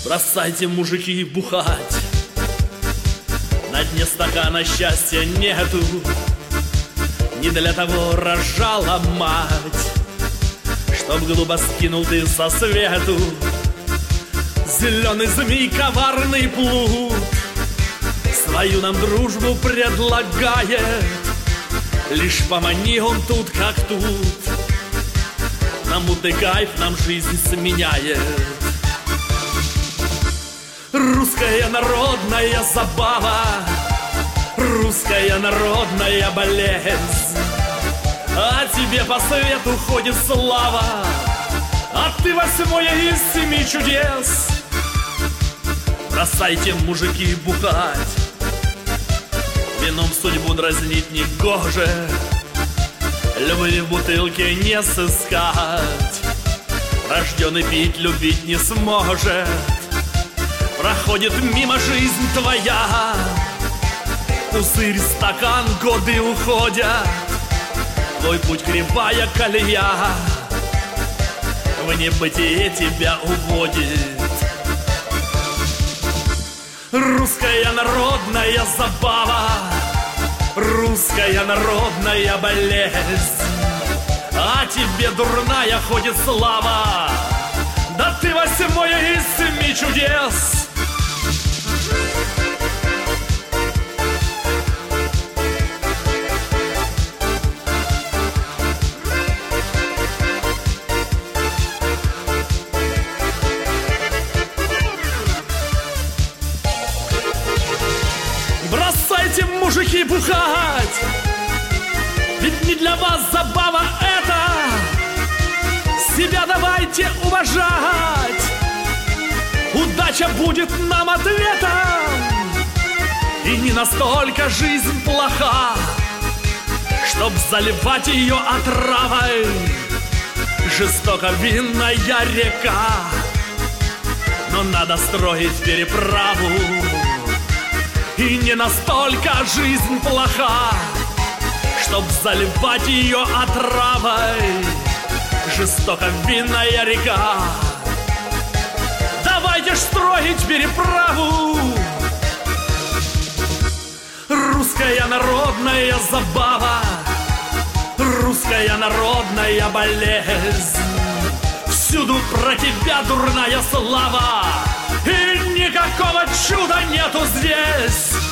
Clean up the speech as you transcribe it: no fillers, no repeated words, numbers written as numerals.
Бросайте, мужики, бухать. На дне стакана счастья нету. Не для того рожала мать, чтоб глупо скинул ты со свету. Зеленый змей, коварный плут, свою нам дружбу предлагает. Лишь помани он тут, как тут, на мутный кайф нам жизнь сменяет. Русская народная забава, русская народная болезнь. А тебе по свету ходит слава, а ты восьмое из 7 чудес. Бросайте, мужики, бухать, вином судьбу дразнить не гоже. Любви в бутылке не сыскать, рожденный пить, любить не сможет. Проходит мимо жизнь твоя, пузырь, стакан, годы уходят. Твой путь кривая колея, в небытие тебя уводит. Русская народная забава, русская народная болезнь. А тебе, дурная, ходит слава, да ты восьмое из 7 чудес. Бросайте, мужики, бухать, ведь не для вас забава это. Себя давайте уважать, удача будет нам ответом. И не настолько жизнь плоха, чтоб заливать ее отравой. Жестоко винная река, но надо строить переправу. И не настолько жизнь плоха, чтоб заливать ее отравой. Жестоко винная река, давайте ж строить переправу. Русская народная забава, русская народная болезнь. Всюду про тебя дурная слава, и никакого чуда нету здесь.